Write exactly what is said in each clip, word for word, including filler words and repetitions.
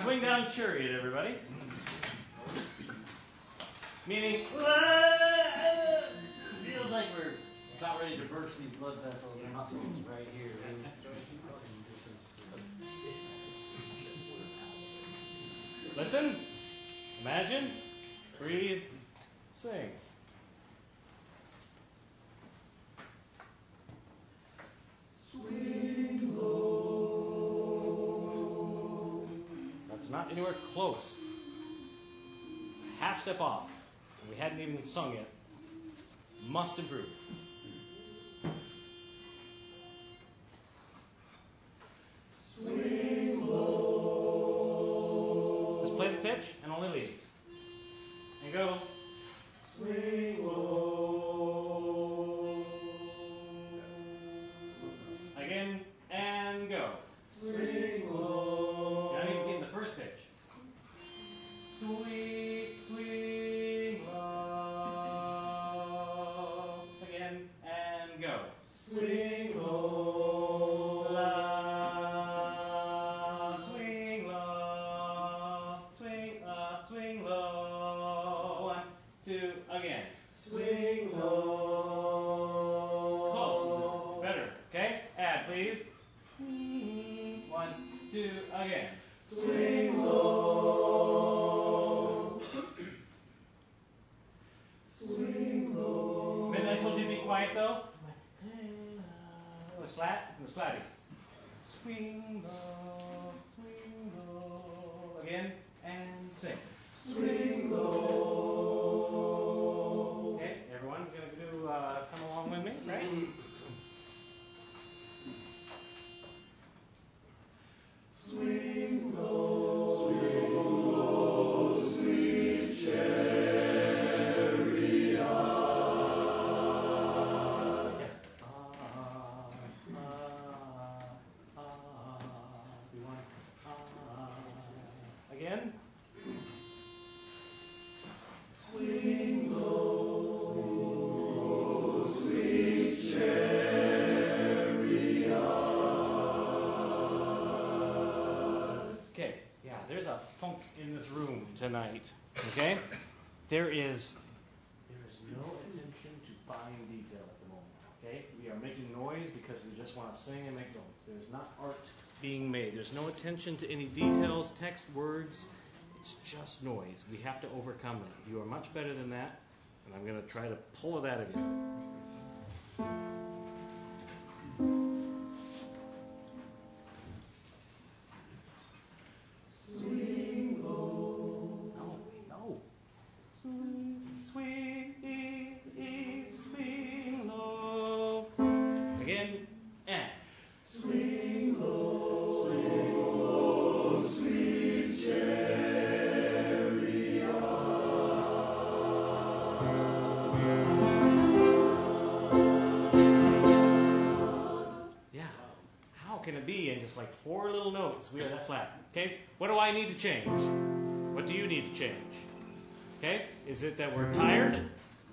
swing down chariot, everybody. Meaning, feels like we're about ready to burst these blood vessels and muscles right here. Listen, imagine, breathe, sing. Swing low. That's not anywhere close. Half step off. We hadn't even sung yet. Must improve. Swing low. Just play the pitch and only leads. And go. Swing low. Again and go. Swing low. You're not even getting the first pitch. Sweet, swing low. Again and go. Swing low. La. Swing low. Swing up, swing low. One, two, again. Swing low. Close. Better. Okay? Add, please. One, two, again. Swing low. Swing low. Remember I told you to be quiet though? It was flat. It was flatty. Swing low. Swing low. Again. And sing. Swing low. Okay, everyone, we're going to do, uh, come along with me, right? Swing low, swing low, sweet chariot. Yes. Ah, ah, ah. We want ah. Again. Swing low, sweet chariot. Okay, yeah, there's a funk in this room tonight. Okay? There is there is no attention to fine detail at the moment. Okay? We are making noise because we just want to sing and make noise. There's not art being made. There's no attention to any details, text, words. It's just noise. We have to overcome that. You are much better than that, and I'm going to try to pull it out of you. Swing low. No, no. Swing, swing, swing low. Again, and. Swing low, swing low, sweet chariot. Yeah. How can it be in just like four little notes we are that flat? Okay? What do I need to change? What do you need to change? Okay? Is it that we're tired?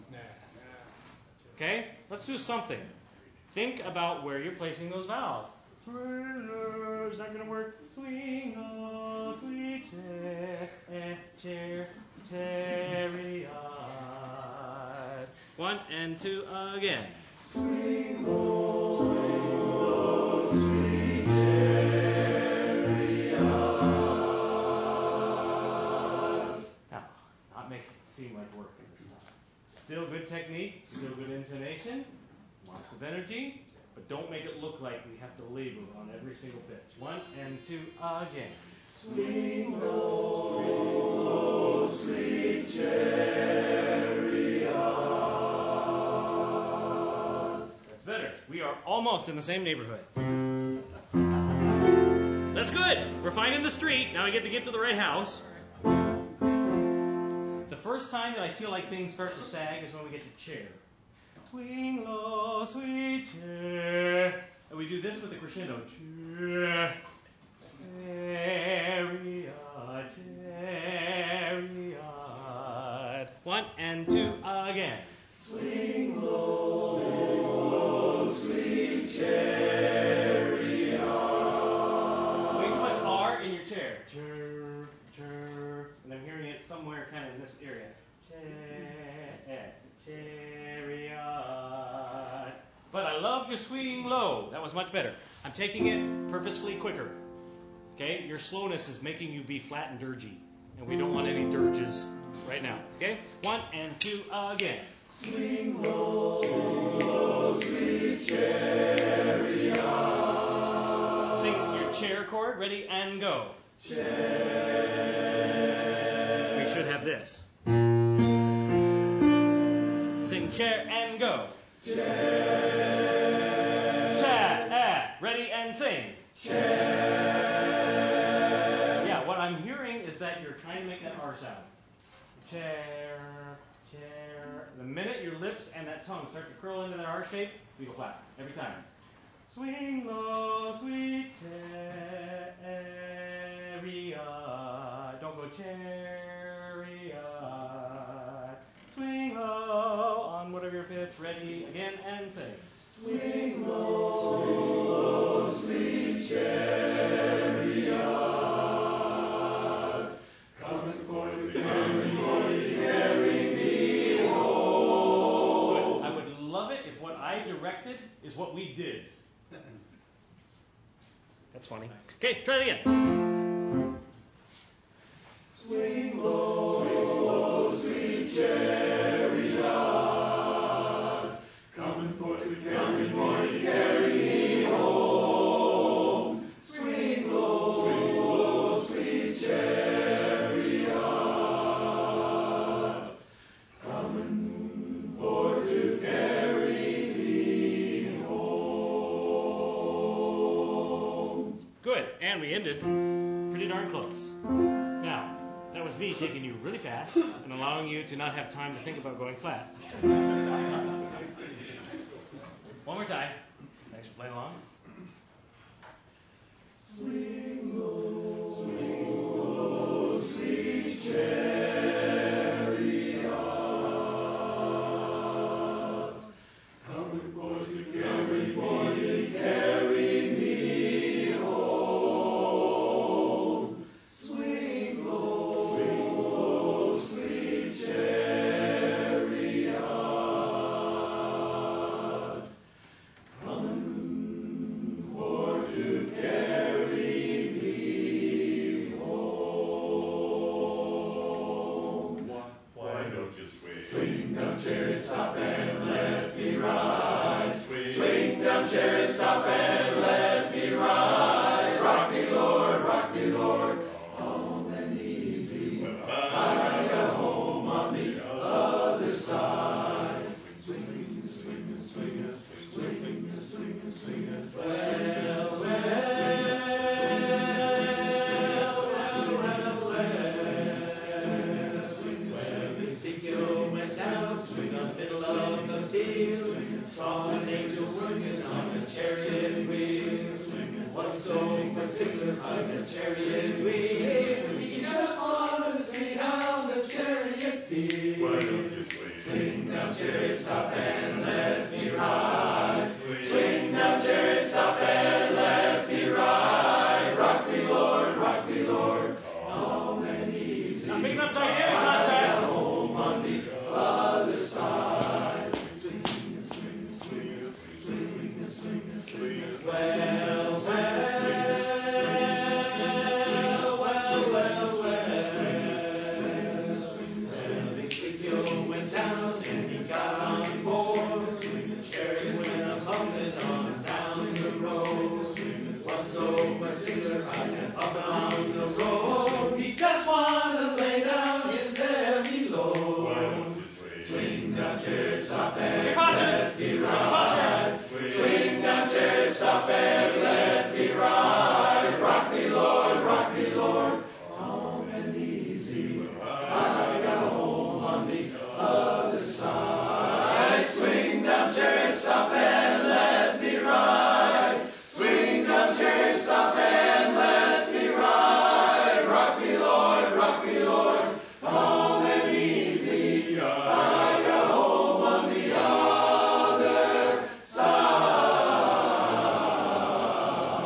Okay? Let's do something. Think about where you're placing those vowels. Thriller, is that going to work? Swing, oh, sweet chair, chair, chariot. One and two again. Swing low, swing low, sweet chariot. Now, not making it seem like working this time. Still good technique, still good intonation, lots of energy. But don't make it look like we have to labor on every single pitch. One and two again. Swing low, swing low, sweet chariot. That's better. We are almost in the same neighborhood. That's good. We're finding the street. Now we get to get to the right house. The first time that I feel like things start to sag is when we get to chair. Swing low, sweet chair. And we do this with the crescendo. Chair, chariot, chariot. One and two again. Swing low, swing low, sweet chariot. Way too much R in your chair. Chair, up to swing low. That was much better. I'm taking it purposefully quicker. Okay? Your slowness is making you be flat and dirgy. And we don't want any dirges right now. Okay? One and two again. Swing low, swing low, sweet chariot. Sing your chair chord. Ready and go. Chair. We should have this. Sing chair and go. Chair. Cha, ah. Ready and sing. Chair. Yeah, what I'm hearing is that you're trying to make that R sound. Chair, chair. The minute your lips and that tongue start to curl into that R shape, we go flat every time. Swing low, sweet chariot. Don't go chariot. Swing low on whatever your pitch. Ready again and sing. Swing low, swing low, sweet chariot. Coming for to carry, carry me home. Good. I would love it if what I directed is what we did. That's funny. Okay, try it again. Swing low, swing low, sweet chariot. Coming for to carry, for to carry me home. Swing low, swing low, sweet chariot. Coming for to carry me home. Good, and we ended pretty darn close. Now, that was me taking you really fast and allowing you to not have time to think about going flat. One more time. Thanks for playing along. Swing low, swing low, sweet chariot. Coming for to carry, for to carry me home. Swing low, swing low, sweet chariot. Coming for to carry me home. Why don't you swing? Swing down, chariot, stop and let me ride. Swing, swing down, chariot, stop and let me ride. Rock me, Lord, rock me, Lord, calm and easy. I got home on the other side. Swing, swing, swing, swing, swing, swing, swing, well, well, Ezekiel went down, swing on the middle of the field, saw an angel working on a chariot wheel. One soul particular on the chariot wheel. He just wanted to see how the chariot feels. Why don't you swing? Swing down, chariot, stop and let me ride. Swing down, chariot, stop and let me ride. Rock me, Lord, rock me, Lord, calm and easy. I'm picking up Diane, contrast. Home on the other side. Swing, swing, swing, swing, swing, swing, swing, well, well, well, well, well. Ezekiel went down and he got on board. The chariot went up bumping on down the road. One so particular riding up on the road. He just wanted to lay down his heavy load. Why don't you swing? Swing down, chariot, stop and let me ride. Swing down, chariot, stop and let me ride. Rock me, Lord, rock me, Lord, calm and easy. I got home on the other side. Swing down, chariot, stop and let me ride. Swing down, chariot, stop and let me ride. Rock me, Lord, rock me, Lord, calm and easy. I got home on the other side.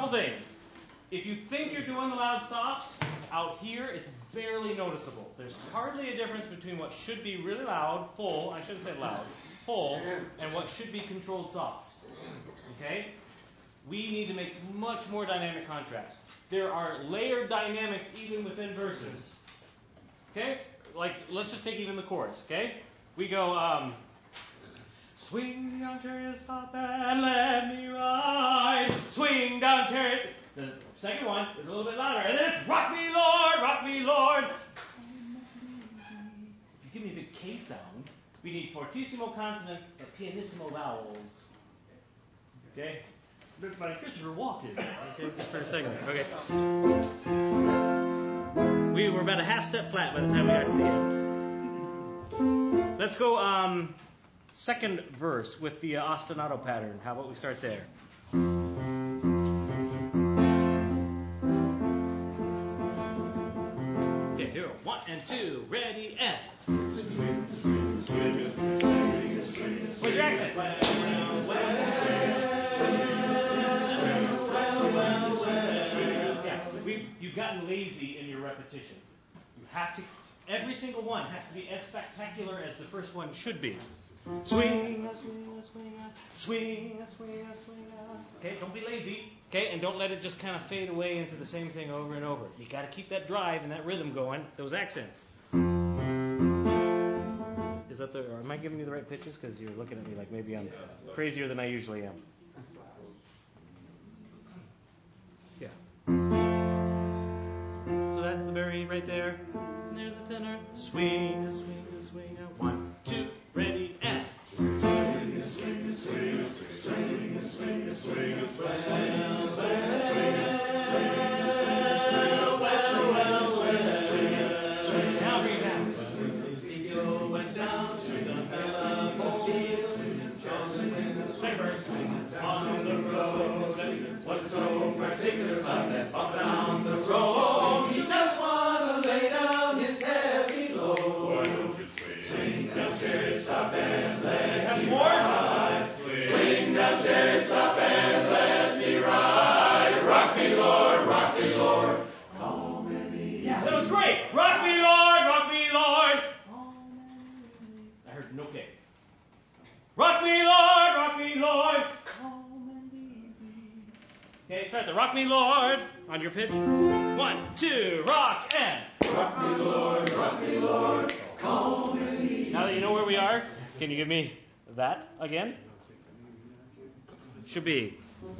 couple things. If you think you're doing the loud softs, out here it's barely noticeable. There's hardly a difference between what should be really loud, full, I shouldn't say loud, full, and what should be controlled soft. Okay? We need to make much more dynamic contrast. There are layered dynamics even within verses. Okay? Like, let's just take even the chorus, okay? We go, um, swing down chariot, stop and let me ride. Swing down chariot. The second one is a little bit louder. And then it's rock me, Lord, rock me, Lord. If you give me the K sound, we need fortissimo consonants and pianissimo vowels. Okay? Written by Christopher Walken. Okay, just for a second. Okay. We were about a half step flat by the time we got to the end. Let's go um, second verse with the uh, ostinato pattern. How about we start there? Okay, here. One and two. Ready and. What's your accent? Yeah, we, you've gotten lazy in your repetition. You have to, every single one has to be as spectacular as the first one should be. Swing, a swing, a swing, a swing, a swing, a swing, a. Okay, don't be lazy. Okay, and don't let it just kind of fade away into the same thing over and over. You got to keep that drive and that rhythm going. Those accents. Is that the? Or am I giving you the right pitches? Because you're looking at me like maybe I'm crazier than I usually am. Yeah. So that's the very right there. And there's the tenor. Swing, a swing, a swing, a one, two, ready, and. Swing, a swing, a swing, a swing, a swing, a swing, a swing, a well, well, well, well, now bring it down. Ezekiel went down to the Philippi, second verse, on the road. What's so particular about that bump down the road? He just wanna lay down his heavy load. Why don't you swing? Swing down, chariot, stop and let me more? ride. Swing down, chariot, stop and let me ride. Rock me, Lord, rock me, Lord. Calm and easy. Yeah, that was great. Rock me, Lord, rock me, Lord. I heard no K. Rock me, Lord, rock me, Lord. Calm and easy. Okay, start the rock me, Lord on your pitch. One, two, rock and. Rock me, Lord, rock me, Lord. Calm and easy. Now that you know where we are, can you give me that again? Should be.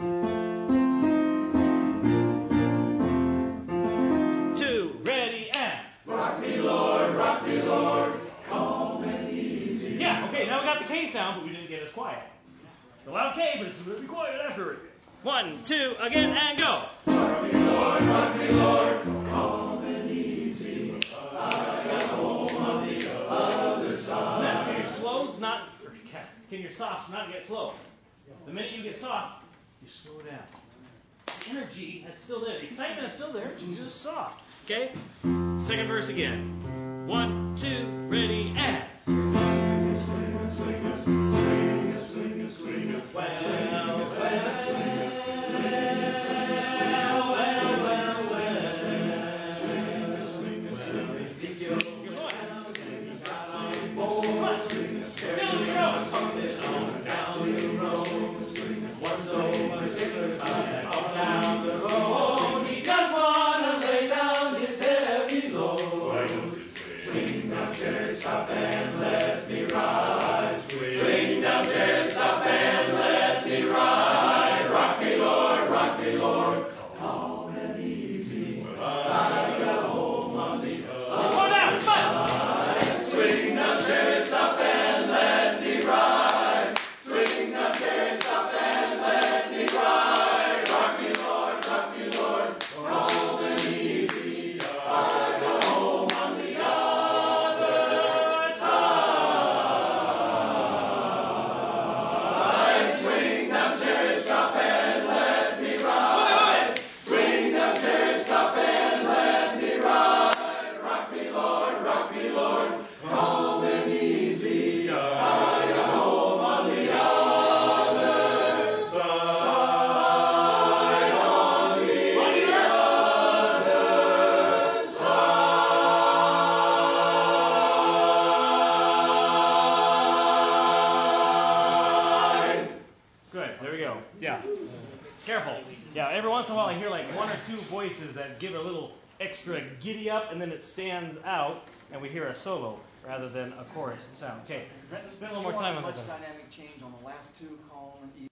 Two, ready, and. Rock me, Lord, rock me, Lord. Calm and easy. Yeah, okay, now we got the K sound, but we didn't get as quiet. It's a loud K, but it's really quiet after it. One, two, again, and go. Rock me, Lord, rock me, Lord. Calm and easy. I got home on the other side. Now, can your slows not, or can your softs not get slow? The minute you get soft, you slow down. The energy is still there. The excitement is still there. It's just soft. Okay? Second verse again. One, two, ready, and. Swing, swing, swing, swing, swing, swing, swing, well, well, swing, well, well, well, well, swing, swing, Ezekiel. You're going. Come on, swing, Down the road. something on down the road. What's so particular about that all down the road? He just wanna lay down his heavy load. Why don't you swing? Swing down, chariot, stop and go. Yeah. Careful. Yeah, every once in a while I hear like one or two voices that give a little extra giddy up, and then it stands out, and we hear a solo rather than a chorus sound. Okay, spend a little more time on much that. dynamic change on the last two, calm and easy.